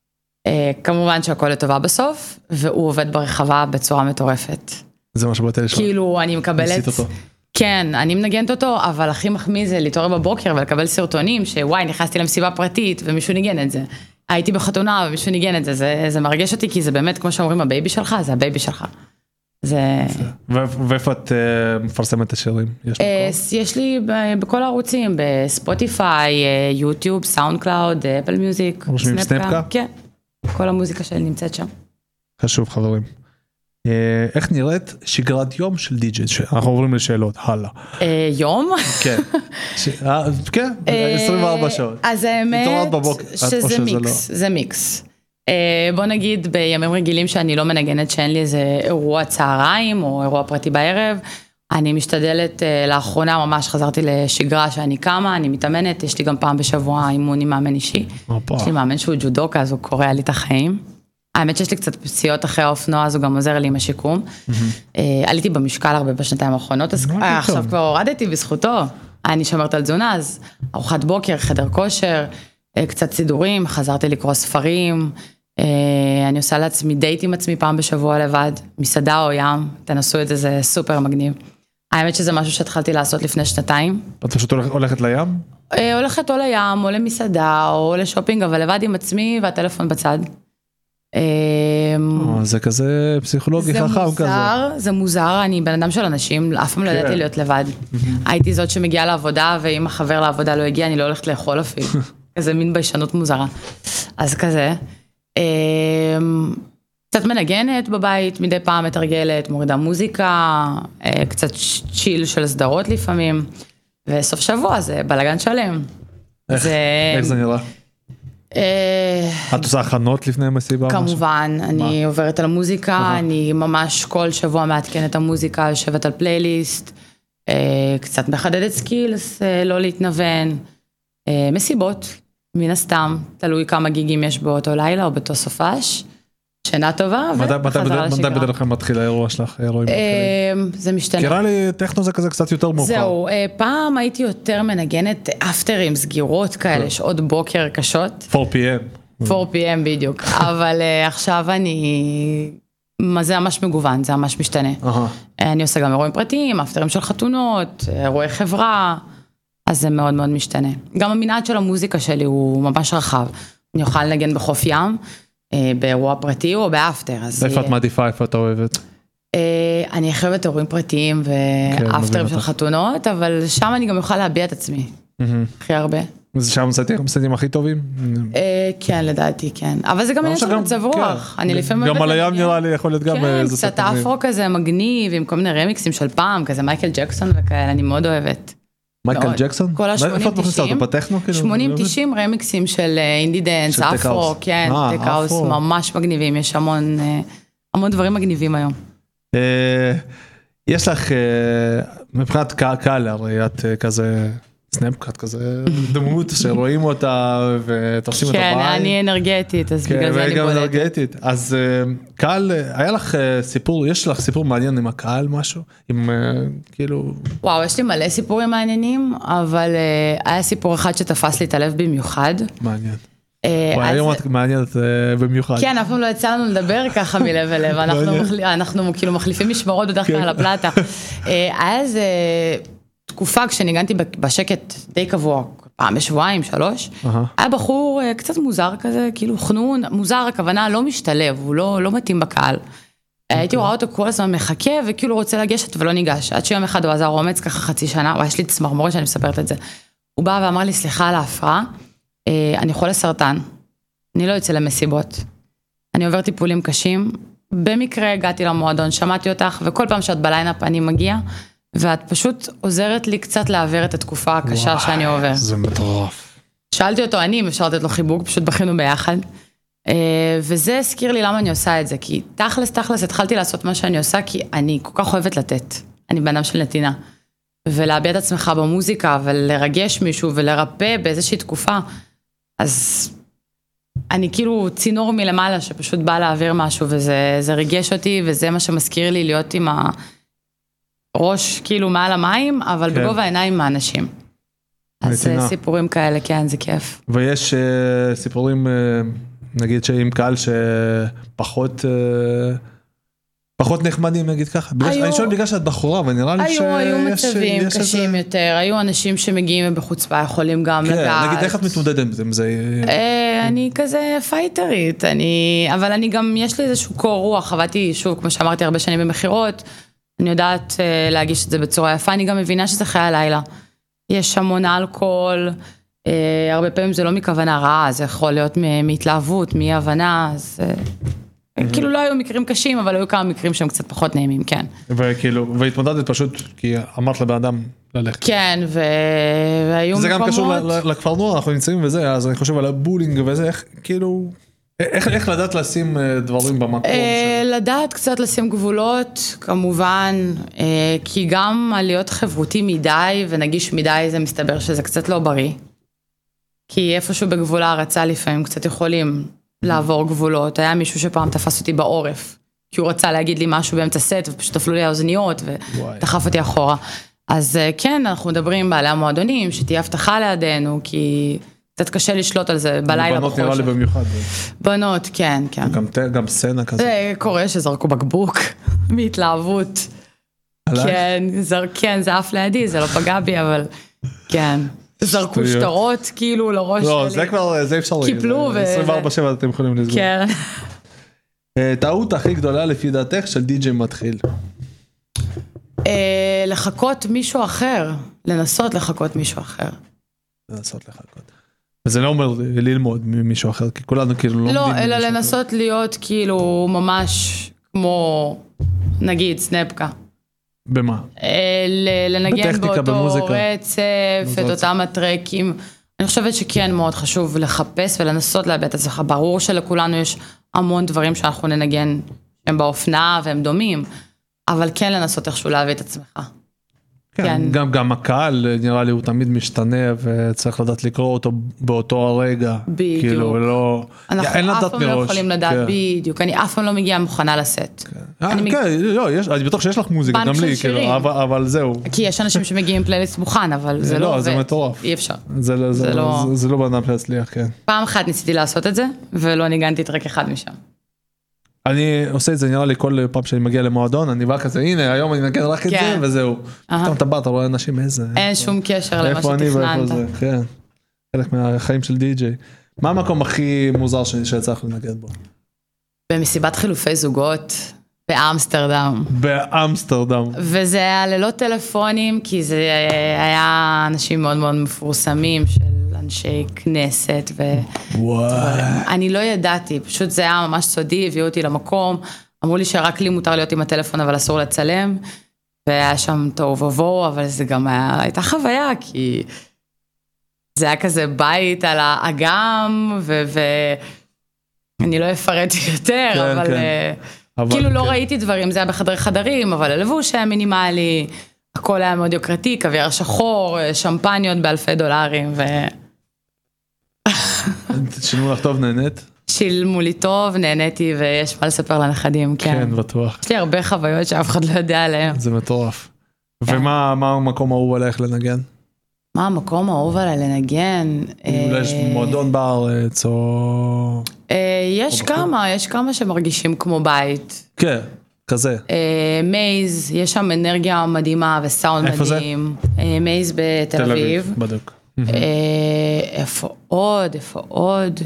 כמובן שהכל לטובה בסוף, והוא עובד ברחבה בצורה מטורפת. זה מה שבאת לשמוע. כאילו, אני מקבלת... כן, אני מנגנת אותו, אבל הכי מחמיא זה להתעורר בבוקר ולקבל סרטונים, שוואי, נכנסתי למסיבה פרטית ומישהו ניגן את זה. הייתי בחתונה ומישהו ניגן את זה, זה, זה מרגש אותי, כי זה באמת, כמו שאומרים, הבייבי שלך, זה הבייבי שלך. זה... ואיפה את מפרסמת את השירים? יש לי בכל הערוצים, בספוטיפיי, יוטיוב, סאונד קלאוד, אפל מיוזיק, סנאפקה. כן, כל המוזיקה שלי נמצאת שם. חשוב, חברים. איך נראית שגרת יום של די-ג'יי? אנחנו עוברים לשאלות, הלאה. יום? כן, כן, עשרים וארבע שעות. אז האמת שזה מיקס, זה מיקס. בוא נגיד בימים רגילים שאני לא מנגנת, שאין לי איזה אירוע צהריים או אירוע פרטי בערב, אני משתדלת, לאחרונה ממש חזרתי לשגרה שאני קמה, אני מתאמנת, יש לי גם פעם בשבוע אימון עם מאמן אישי, יש לי מאמן שהוא ג'ודוקה, אז הוא קורא לי את החיים. האמת שיש לי קצת פציעות אחרי האופנוע, אז הוא גם עוזר לי עם השיקום. עליתי במשקל הרבה בשנתיים האחרונות, אז עכשיו כבר הורדתי בזכותו. אני שמרת על תזונה, אז ארוחת בוקר, חדר כושר, קצת סידורים, חזרתי לקרוא ספרים, אני עושה לעצמי דייט עם עצמי פעם בשבוע לבד, מסעדה או ים, תנסו את זה, זה סופר מגניב. האמת שזה משהו שהתחלתי לעשות לפני שנתיים. את פשוט הולכת לים? הולכת או לים, או למסעדה, או לשופינג, אבל לבד עם עצמי והטלפון בצד. זה כזה פסיכולוגי חכם כזה. זה מוזר, אני בן אדם של אנשים, אף פעם לא ידעתי להיות לבד. הייתי זאת שמגיעה לעבודה, ואם החבר לעבודה לא הגיע, אני לא הולכת לאכול אפילו. איזה מין ביישנות מוזרה. אז כזה. קצת מנגנת בבית, מדי פעם מתרגלת, מורידה מוזיקה, קצת צ'יל של סדרות לפעמים, וסוף שבוע זה בלגן שלם. איך זה נראה? את עושה הכנות לפני מסיבה? כמובן, אני עוברת על מוזיקה, אני ממש כל שבוע מעדכנת את המוזיקה, יושבת על פלייליסט, קצת מחדדת סקילס, לא להתנוון, מסיבות, מן הסתם, תלוי כמה גיגים יש באותו לילה או באותו סופש, שינה טובה וחזרה לשגרה. מתי בדרך כלל מתחיל האירוע שלך? זה משתנה. קרא לי טכנו זה כזה קצת יותר מאוחר. זהו, פעם הייתי יותר מנגנת אפטרים, סגירות כאלה, שעות בוקר קשות. פור פי אם. פור פי אם בדיוק, אבל עכשיו אני, זה ממש מגוון, זה ממש משתנה. אני עושה גם אירועים פרטיים, אפטרים של חתונות, אירועי חברה, אז זה מאוד מאוד משתנה. גם המנעד של המוזיקה שלי הוא ממש רחב. אני אוכל לנגן בחוף ים, באירוע פרטי או באפטר. איפה את מעדיפה, איפה את אוהבת? אני חייבת אירועים פרטיים ואפטרים של חתונות, אבל שם אני גם אוכל להביע את עצמי. הכי הרבה. זה שם מסתים הכי טובים? כן, לדעתי, כן. אבל זה גם יש לנו מצב רוח. גם על הים נראה לי יכול להיות גם... כן, קצת אפרו כזה מגניב, עם כל מיני רמיקסים של פעם, כזה מייקל ג'קסון וכאלה, אני מאוד אוהבת. מייקל ג'קסון? כל ה-שמונים תשעים. שמונים תשעים רמיקסים של אינדי דנס, אפרו, כן, טקאוס, ממש מגניבים, יש המון, המון דברים מגניבים היום. יש לך, מבחינת קהל, הרי את כזה, סנאפקאט כזה, דמות שרואים אותה ותופסים אותה בעין. כן, אני אנרגטית, אז בגלל זה אני בולטת. אנרגטית. אז קהל, היה לך סיפור, יש לך סיפור מעניין עם הקהל משהו? עם כאילו... וואו, יש לי מלא סיפורים מעניינים, אבל היה סיפור אחד שתפס לי את הלב במיוחד. מעניין. וואי, היום את מעניינת במיוחד. כן, אף פעם לא יצא לנו לדבר ככה מלב אל לב, אנחנו כאילו מחליפים משמרות בדרך כלל על הפלטה. היה איזה תקופה כשניגנתי בשקט די קבוע, פעם בשבועיים, שלוש, היה בחור קצת מוזר כזה, כאילו חנון, מוזר, הכוונה לא משתלב, הוא לא מתאים בקהל. הייתי רואה אותו כל הזמן מחכה, וכאילו רוצה לגשת ולא ניגש. עד שיום אחד הוא עזר אומץ ככה חצי שנה, ויש לי צמרמורת שאני מספרת את זה. הוא בא ואמר לי, סליחה על ההפרעה, אני חולה סרטן, אני לא יוצא למסיבות, אני עובר טיפולים קשים, במקרה הגעתי למועדון, שמעתי אותך, וכל פעם שאת בליינאפ אני מגיע, ואת פשוט עוזרת לי קצת להעביר את התקופה הקשה וואי, שאני עובר. זה מטורף. שאלתי אותו, אני אם אפשר לתת לו חיבוק, פשוט בכינו ביחד, וזה הזכיר לי למה אני עושה את זה, כי תכלס, תכלס, התחלתי לעשות מה שאני עושה, כי אני כל כך אוהבת לתת, אני בן אדם של נתינה, ולהביע את עצמך במוזיקה, ולרגש מישהו, ולרפא באיזושהי תקופה, אז אני כאילו צינור מלמעלה, שפשוט בא להעביר משהו, וזה ריגש אותי, וזה מה שמזכיר לי להיות עם הראש כאילו מעל המים, אבל כן. בגובה העיניים מהאנשים. אז סיפורים כאלה, כן, זה כיף. ויש uh, סיפורים, uh, נגיד שעם קהל שפחות... Uh... פחות נחמדים, נגיד ככה. אני שואל בגלל שאת בחורה, ונראה לי שיש... היו מצבים קשים יותר, היו אנשים שמגיעים ובחוצפה, יכולים גם לגעת. נגיד, איך את מתמודדת עם זה? אני כזה פייטרית, אבל אני גם, יש לי איזשהו קור רוח, עבדתי, שוב, כמו שאמרתי, הרבה שנים במחירות, אני יודעת להגיש את זה בצורה יפה, אני גם מבינה שזה חיי הלילה. יש המון אלכוהול, הרבה פעמים זה לא מכוונה רעה, זה יכול להיות מהתלהבות, מהבנה, אז... כאילו לא היו מקרים קשים, אבל היו כמה מקרים שהם קצת פחות נעימים, כן. וכאילו, והתמודדת פשוט, כי אמרת לבן אדם ללכת. כן, והיו מקומות... זה גם קשור לכפר נוער, אנחנו נמצאים וזה, אז אני חושב על הבולינג וזה, איך, כאילו, איך לדעת לשים דברים במקום? לדעת קצת לשים גבולות, כמובן, כי גם על להיות חברותי מדי ונגיש מדי, זה מסתבר שזה קצת לא בריא. כי איפשהו בגבולה הרצה לפעמים קצת יכולים... לעבור גבולות, היה מישהו שפעם תפס אותי בעורף, כי הוא רצה להגיד לי משהו באמצע סט, ופשוט תפלו לי האוזניות, ודחף אותי אחורה. אז כן, אנחנו מדברים בעלי המועדונים, שתהיה הבטחה לידינו, כי קצת קשה לשלוט על זה בלילה בחושך. בנות נראה לי במיוחד. בנות, כן, כן. גם סצנה כזה. זה קורה שזרקו בקבוק, מהתלהבות. כן, כן, זה אף לידי, זה לא פגע בי, אבל כן. זרקו שטרות כאילו לראש שלי. לא, זה כבר, זה אפשר. קיפלו ו... עשרים וארבע שבע אתם יכולים לסגור. כן. טעות הכי גדולה לפי דעתך של די-ג'יי מתחיל. לחכות מישהו אחר. לנסות לחכות מישהו אחר. לנסות לחכות. וזה לא אומר ללמוד ממישהו אחר, כי כולנו כאילו לא... לא, אלא לנסות להיות כאילו ממש כמו, נגיד, סנפקה. במה? לנגן באותו רצף, את אותם הטרקים. אני חושבת שכן מאוד חשוב לחפש ולנסות לאבד את עצמך. ברור שלכולנו יש המון דברים שאנחנו ננגן, הם באופנה והם דומים, אבל כן לנסות איכשהו להביא את עצמך. כן, גם, גם הקהל נראה לי הוא תמיד משתנה וצריך לדעת לקרוא אותו באותו הרגע. בדיוק. כאילו, לא... אנחנו אף פעם לא יכולים לדעת, בדיוק. אני אף פעם לא מגיעה מוכנה לסט. כן, לא, אני בטוח שיש לך מוזיקה, גם לי, כאילו, אבל זהו. כי יש אנשים שמגיעים פלייליסט מוכן, אבל זה לא... לא, זה מטורף. אי אפשר. זה לא בנם להצליח, כן. פעם אחת ניסיתי לעשות את זה, ולא ניגנתי את רק אחד משם. אני עושה את זה, נראה לי כל פעם שאני מגיע למועדון, אני בא כזה, הנה, היום אני נגן רק את זה, וזהו. פתאום אתה בא, אתה רואה אנשים איזה... אין שום קשר למה שתכננת. כן, חלק מהחיים של די-ג'יי. מה המקום הכי מוזר שיצא לך לנגן בו? במסיבת חילופי זוגות, באמסטרדם. באמסטרדם. וזה היה ללא טלפונים, כי זה היה אנשים מאוד מאוד מפורסמים של... אנשי כנסת ואני לא ידעתי, פשוט זה היה ממש סודי, הביאו אותי למקום, אמרו לי שרק לי מותר להיות עם הטלפון אבל אסור לצלם, והיה שם טוב ובוא, אבל זה גם היה, הייתה חוויה, כי זה היה כזה בית על האגם, ואני לא אפרט יותר, כן, אבל, כן. אבל כאילו כן. לא ראיתי דברים, זה היה בחדרי חדרים, אבל הלבוש היה מינימלי, הכל היה מאוד יוקרתי, קוויאר שחור, שמפניות באלפי דולרים, ו... שילמו לך טוב, נהנית? שילמו לי טוב, נהניתי, ויש מה לספר לנכדים, כן. כן, בטוח. יש לי הרבה חוויות שאף אחד לא יודע עליהן. זה מטורף. ומה המקום האהוב עליך לנגן? מה המקום האהוב עליי לנגן? אולי יש מועדון בארץ או... יש כמה, יש כמה שמרגישים כמו בית. כן, כזה. מייז, יש שם אנרגיה מדהימה וסאונד מדהים. מייז בתל אביב. בדיוק. איפה עוד, איפה עוד?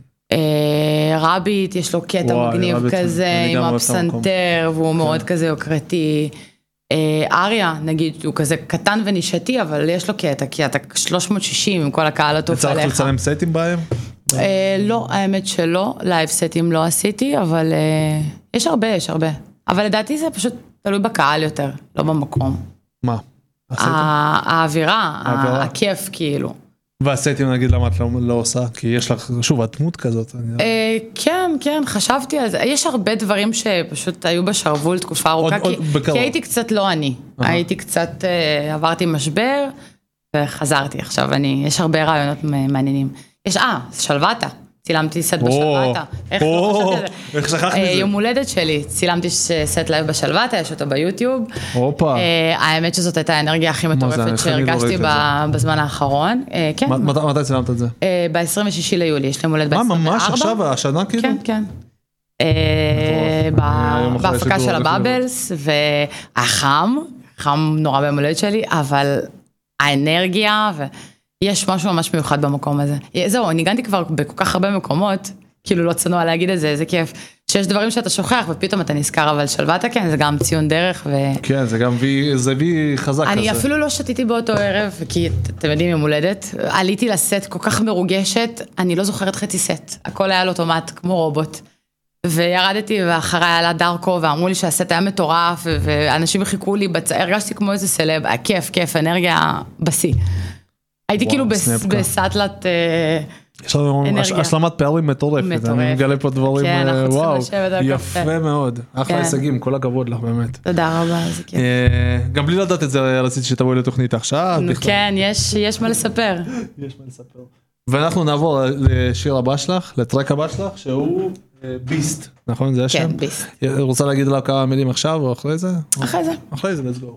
רביט, יש לו קטע מגניב כזה, עם הפסנתר, והוא מאוד כזה יוקרתי. אריה, נגיד, הוא כזה קטן ונישתי, אבל יש לו קטע, כי אתה שלוש מאות ושישים עם כל הקהל הטוב עליך. יצא לך לצלם סטים בהם? לא, האמת שלא, לייב סטים לא עשיתי, אבל יש הרבה, יש הרבה. אבל לדעתי זה פשוט תלוי בקהל יותר, לא במקום. מה? האווירה, הכיף כאילו. והסטים נגיד למה את לא עושה? כי יש לך, שוב, הדמות כזאת. כן, כן, חשבתי על זה. יש הרבה דברים שפשוט היו בשרוול תקופה ארוכה, כי הייתי קצת לא אני. הייתי קצת, עברתי משבר, וחזרתי. עכשיו אני, יש הרבה רעיונות מעניינים. יש, אה, שלוותה. צילמתי סט בשלוותה. איך לא חשבתי על זה? איך שכחתי מזה? יום הולדת שלי, צילמתי סט לייב בשלוותה, יש אותו ביוטיוב. הופה. האמת שזאת הייתה האנרגיה הכי מטורפת שהרגשתי בזמן האחרון. מתי צילמת את זה? ב-עשרים ושישה ליולי, יש לי הולדת ב-עשרים וארבע. מה, ממש עכשיו, השנה כאילו? כן, כן. בהפקה של הבאבלס, והחם, חם נורא ביום הולדת שלי, אבל האנרגיה ו... יש משהו ממש מיוחד במקום הזה. זהו, ניגנתי כבר בכל כך הרבה מקומות, כאילו לא צנוע להגיד את זה, איזה כיף, שיש דברים שאתה שוכח ופתאום אתה נזכר, אבל שלוותה כן, זה גם ציון דרך ו... כן, זה גם וי, זה וי חזק כזה. אני אפילו לא שתיתי באותו ערב, כי אתם יודעים, יום הולדת, עליתי לסט כל כך מרוגשת, אני לא זוכרת חצי סט, הכל היה על אוטומט, כמו רובוט. וירדתי ואחריי עלה דארקו, ואמרו לי שהסט היה מטורף, ואנשים חיכו לי, הרגשתי כמו איזה סלב, כיף, כיף, אנרגיה בסי. הייתי כאילו בסטלת אנרגיה. השלמת פערים מטורפת, אני מגלה פה דברים, וואו, יפה מאוד, אחלה הישגים, כל הכבוד לך באמת. תודה רבה, זה כיף. גם בלי לדעת את זה, רציתי שתבואי לתוכנית עכשיו. כן, יש מה לספר. יש מה לספר. ואנחנו נעבור לשיר הבא שלך, לטרק הבא שלך, שהוא ביסט, נכון? זה השם? כן, ביסט. רוצה להגיד עליו כמה מילים עכשיו או אחרי זה? אחרי זה. אחרי זה, let's go.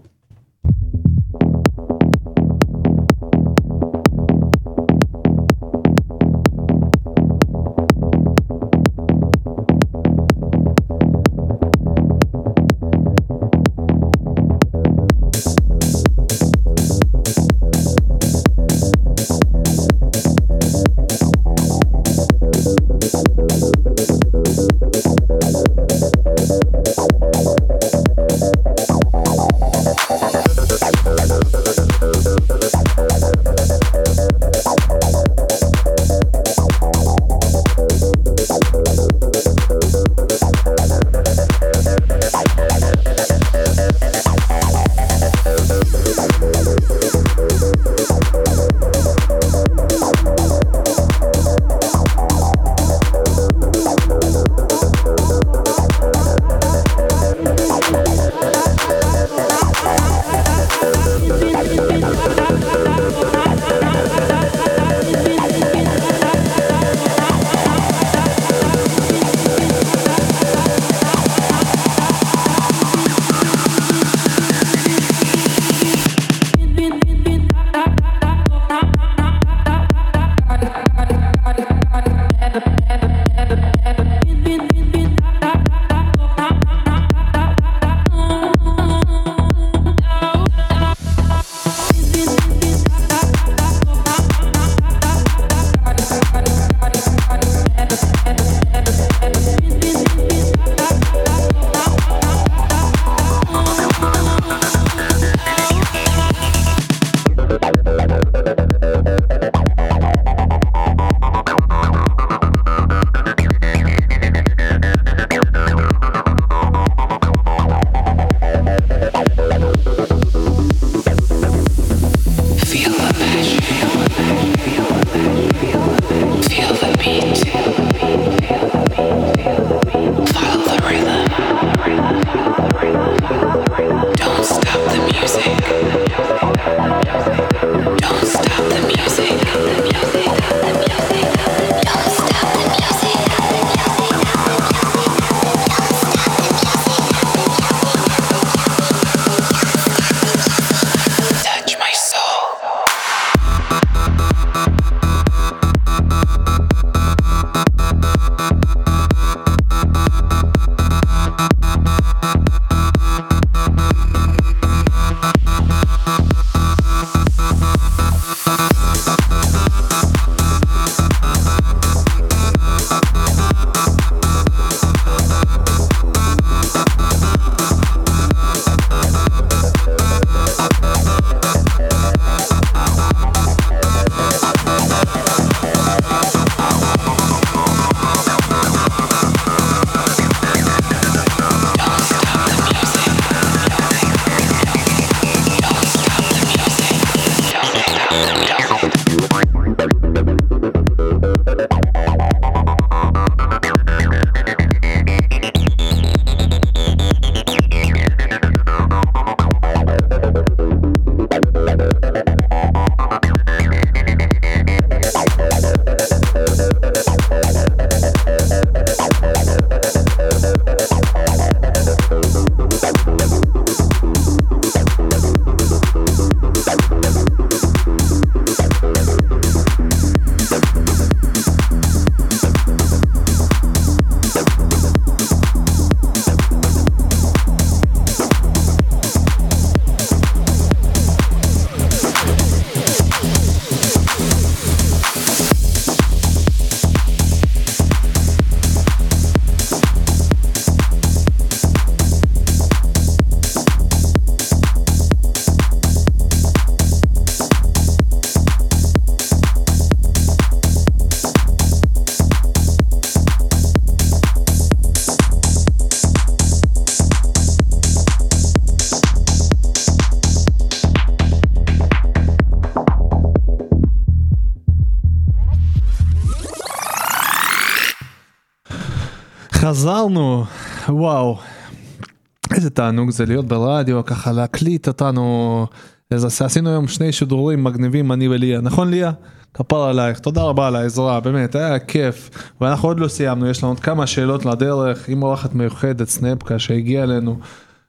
חזרנו, וואו, איזה תענוג זה להיות ברדיו, ככה להקליט אותנו, אז עשינו היום שני שידורים מגניבים, אני וליה, נכון ליה? כפר עלייך, תודה רבה על העזרה, באמת, היה כיף, ואנחנו עוד לא סיימנו, יש לנו עוד כמה שאלות לדרך, עם אורחת מיוחדת, סנפקה, שהגיעה אלינו,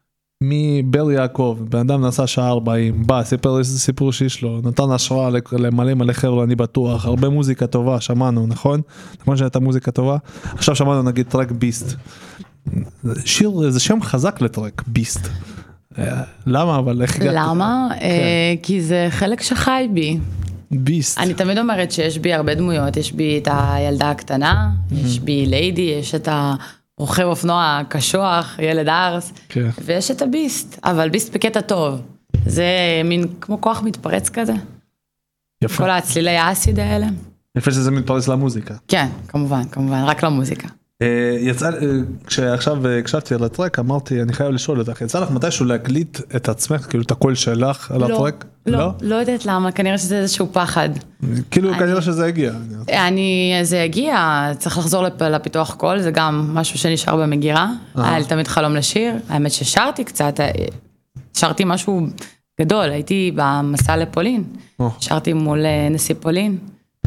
מבר יעקב, בן אדם נסע שעה ארבעים, בא, סיפר איזה סיפור שיש לו, נתן השראה למלא מלא חבר'ה, אני בטוח, הרבה מוזיקה טובה, שמענו, נכון? נכון שהייתה מוזיקה טובה? עכשיו שמענו נגיד טרק ביסט, שיר, זה שם חזק לטרק, ביסט. למה? אבל איך הגעת? למה? כי זה חלק שחי בי. ביסט. אני תמיד אומרת שיש בי הרבה דמויות, יש בי את הילדה הקטנה, יש בי ליידי, יש את הרוכב אופנוע הקשוח, ילד ארס, ויש את הביסט, אבל ביסט בקטע טוב. זה מין כמו כוח מתפרץ כזה. יפה. כל הצלילי האסיד האלה. יפה שזה מתפרץ למוזיקה. כן, כמובן, כמובן, רק למוזיקה. יצא, כשעכשיו הקשבתי על הטרק, אמרתי, אני חייב לשאול אותך, יצא לך מתישהו להקליט את עצמך, כאילו את הקול שלך על הטרק? לא, לא יודעת למה, כנראה שזה איזשהו פחד. כאילו כנראה שזה הגיע. אני, זה הגיע, צריך לחזור לפיתוח קול, זה גם משהו שנשאר במגירה, היה לי תמיד חלום לשיר, האמת ששרתי קצת, שרתי משהו גדול, הייתי במסע לפולין, שרתי מול נשיא פולין,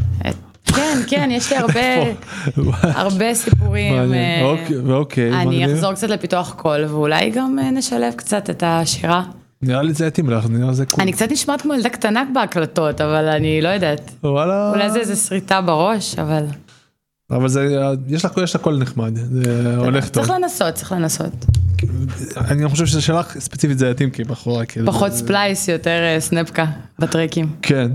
כן, כן, יש לי הרבה, הרבה סיפורים. אוקיי. אני אחזור קצת לפיתוח קול, ואולי גם נשלב קצת את השירה. נראה לי זה יתאים לך, נראה זה קול. אני קצת נשמעת כמו ילדה קטנה בהקלטות, אבל אני לא יודעת. וואלה. אולי זה איזה שריטה בראש, אבל... אבל זה, יש לך, יש לך קול נחמד, זה הולך טוב. צריך לנסות, צריך לנסות. אני חושב שזה שלך ספציפית זה יתאים, כי בחורה כאילו... פחות ספלייס, יותר סנפקה בטרקים. כן.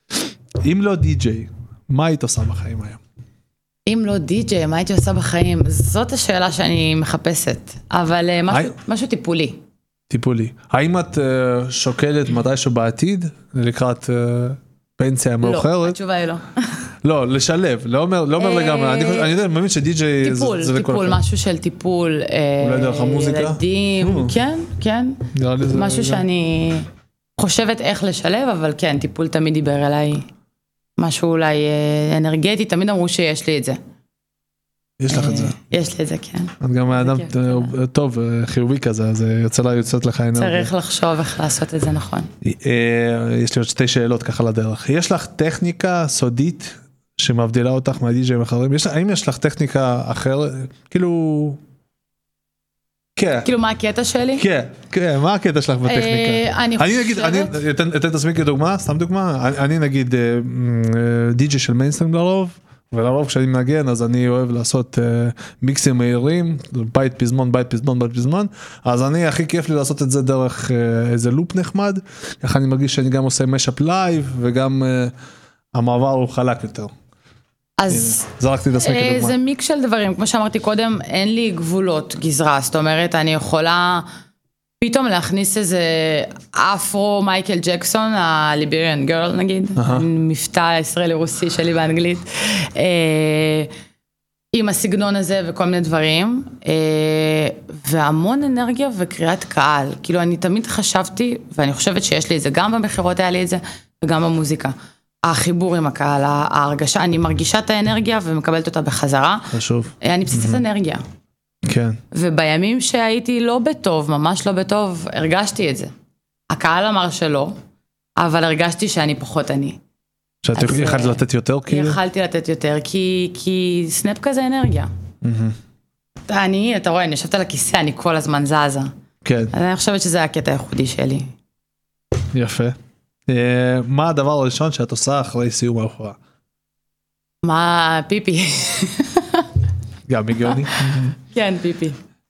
אם לא די-ג'יי, מה היית עושה בחיים היום? אם לא די-ג'יי, מה הייתי עושה בחיים? זאת השאלה שאני מחפשת, אבל משהו, משהו טיפולי. טיפולי. האם את uh, שוקלת מתישהו בעתיד, לקראת uh, פנסיה מאוחרת? לא, התשובה היא לא. לא, לשלב, לא אומר, לא אומר לגמרי, אני, אני יודע, אני מאמין שדי-ג'יי טיפול, זה, זה טיפול, משהו של טיפול, אולי דרך המוזיקה? ילדים, כן, כן. משהו שאני חושבת איך לשלב, אבל כן, טיפול תמיד דיבר אליי. משהו אולי אנרגטי, תמיד אמרו שיש לי את זה. יש לך את זה. יש לי את זה, כן. את גם האדם טוב, חיובי כזה, אז יוצא לה, יוצאת לך אנרגיה. צריך לחשוב איך לעשות את זה נכון. יש לי עוד שתי שאלות ככה לדרך. יש לך טכניקה סודית שמבדילה אותך מהדי-ג'יים אחרים? האם יש לך טכניקה אחרת? כאילו... כן. כאילו מה הקטע שלי? כן, כן, מה הקטע שלך בטכניקה? אני חושבת... אני אתן את עצמי כדוגמה, סתם דוגמה, אני נגיד די-ג'יי של מיינסטרים לרוב, ולרוב כשאני מנגן אז אני אוהב לעשות מיקסים מהירים, בית פזמון, בית פזמון, בית פזמון, אז אני הכי כיף לי לעשות את זה דרך איזה לופ נחמד, ככה אני מרגיש שאני גם עושה משאפ לייב, וגם המעבר הוא חלק יותר. אז זרקתי את עצמי כדוגמה. זה מיקס של דברים, כמו שאמרתי קודם, אין לי גבולות גזרה, זאת אומרת, אני יכולה פתאום להכניס איזה אפרו מייקל ג'קסון, הליבריאן גרל נגיד, מבטא ישראלי רוסי שלי באנגלית, עם הסגנון הזה וכל מיני דברים, והמון אנרגיה וקריאת קהל, כאילו אני תמיד חשבתי, ואני חושבת שיש לי את זה, גם במחירות היה לי את זה, וגם במוזיקה. החיבור עם הקהל, ההרגשה, אני מרגישה את האנרגיה ומקבלת אותה בחזרה. חשוב. אני פצצת אנרגיה. כן. ובימים שהייתי לא בטוב, ממש לא בטוב, הרגשתי את זה. הקהל אמר שלא, אבל הרגשתי שאני פחות אני. שאת יכולת לתת יותר כאילו? יכלתי לתת יותר, כי, כי סנאפ כזה אנרגיה. אני, אתה רואה, אני יושבת על הכיסא, אני כל הזמן זזה. כן. אז אני חושבת שזה הקטע הייחודי שלי. יפה. מה הדבר הראשון שאת עושה אחרי סיום ההופעה? מה, פיפי. גם מגיוני? כן, פיפי.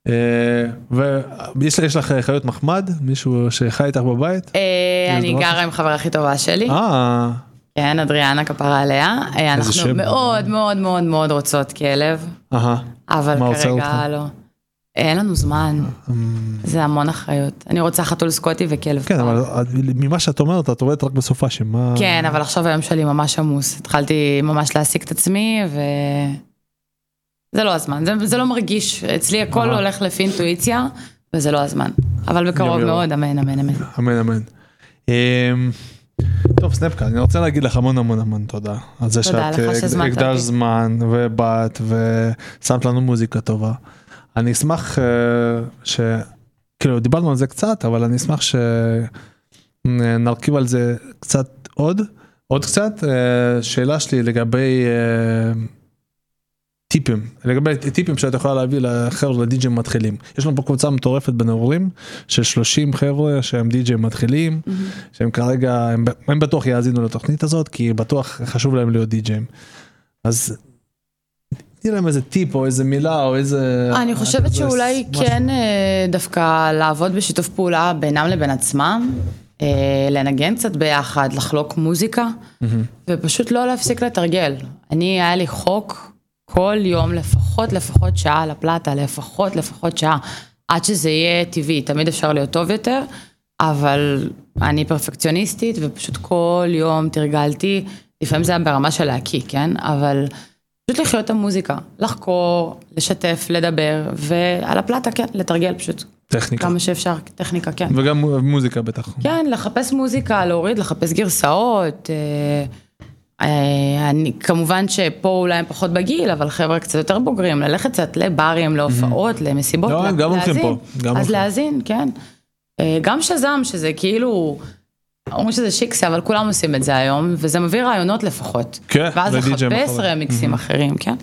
ויש לך חיות מחמד? מישהו שחי איתך בבית? אני גרה עם חברה הכי טובה שלי. אה. כן, אדריאנה כפרה עליה. אנחנו מאוד מאוד מאוד מאוד רוצות כלב. אבל כרגע לא. אין לנו זמן, זה המון אחריות. אני רוצה חתול סקוטי וכלב. כן, אבל ממה שאת אומרת, את עובדת רק בסופה שמה... כן, אבל עכשיו היום שלי ממש עמוס. התחלתי ממש להסיק את עצמי, ו... זה לא הזמן, זה, זה לא מרגיש. אצלי הכל הולך לפי אינטואיציה, וזה לא הזמן. אבל בקרוב מאוד, אמן, אמן, אמן. אמן, אמן. טוב, סנפקה, אני רוצה להגיד לך המון המון המון תודה. על זה שאת הקדש זמן ובאת ושמת לנו מוזיקה טובה. אני אשמח ש... כאילו, דיברנו על זה קצת, אבל אני אשמח שנרכיב על זה קצת עוד. עוד קצת, שאלה שלי לגבי טיפים, לגבי טיפים שאת יכולה להביא לחבר'ה לדי-ג'ים מתחילים. יש לנו פה קבוצה מטורפת בנעורים, של שלושים חבר'ה שהם די-ג'ים מתחילים, שהם כרגע, הם, הם בטוח יאזינו לתוכנית הזאת, כי בטוח חשוב להם להיות די-ג'ים. אז תני להם איזה טיפ או איזה מילה או איזה... אני חושבת שאולי כן דווקא לעבוד בשיתוף פעולה בינם לבין עצמם, לנגן קצת ביחד, לחלוק מוזיקה, ופשוט לא להפסיק לתרגל. אני, היה לי חוק כל יום לפחות, לפחות שעה על הפלטה, לפחות, לפחות שעה, עד שזה יהיה טבעי. תמיד אפשר להיות טוב יותר, אבל אני פרפקציוניסטית, ופשוט כל יום תרגלתי, לפעמים זה היה ברמה של להקיא, כן? אבל פשוט לחיות את המוזיקה, לחקור, לשתף, לדבר, ועל הפלטה, כן, לתרגל פשוט. טכניקה. כמה שאפשר, טכניקה, כן. וגם מוזיקה בטח. כן, לחפש מוזיקה, להוריד, לחפש גרסאות. אני, כמובן שפה אולי הם פחות בגיל, אבל חבר'ה קצת יותר בוגרים, ללכת קצת לברים, להופעות, למסיבות, לא, גם הולכים פה. אז להאזין, כן. גם שזם, שזה כאילו, אומרים שזה שיקסי, אבל כולם עושים את זה היום, וזה מביא רעיונות לפחות. כן. ואז לחפש רמיקסים אחרים, כן.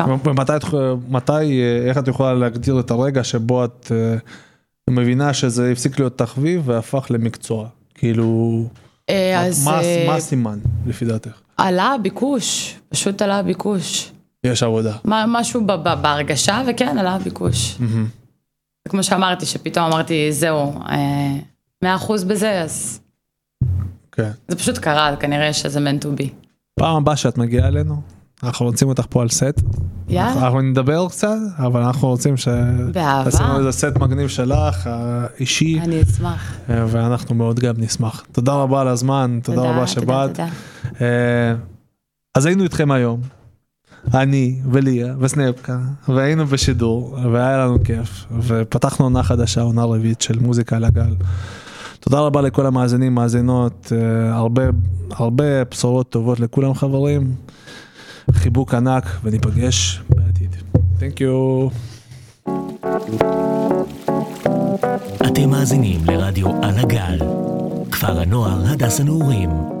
ומתי, איך את יכולה להגדיר את הרגע שבו את מבינה שזה הפסיק להיות תחביב והפך למקצוע? כאילו, מה הסימן לפי דעתך? עלה הביקוש, פשוט עלה הביקוש. יש עבודה. משהו בהרגשה, וכן, עלה הביקוש. כמו שאמרתי, שפתאום אמרתי, זהו, מאה אחוז בזה, אז זה פשוט קרה, כנראה שזה meant to be. פעם הבאה שאת מגיעה אלינו, אנחנו רוצים אותך פה על סט. יאללה. אנחנו נדבר קצת, אבל אנחנו רוצים ש... באהבה. תשימו איזה סט מגניב שלך, אישי. אני אשמח. ואנחנו מאוד גם נשמח. תודה רבה על הזמן, תודה רבה שבאת. תודה, תודה. אז היינו איתכם היום, אני וליה וסנפקה, והיינו בשידור, והיה לנו כיף, ופתחנו עונה חדשה, עונה רביעית של מוזיקה על הגל. תודה רבה לכל המאזינים, מאזינות, הרבה, הרבה בשורות טובות לכולם חברים. חיבוק ענק וניפגש בעתיד. Thank you. אתם מאזינים לרדיו על הגל, כפר הנוער הדס הנעורים.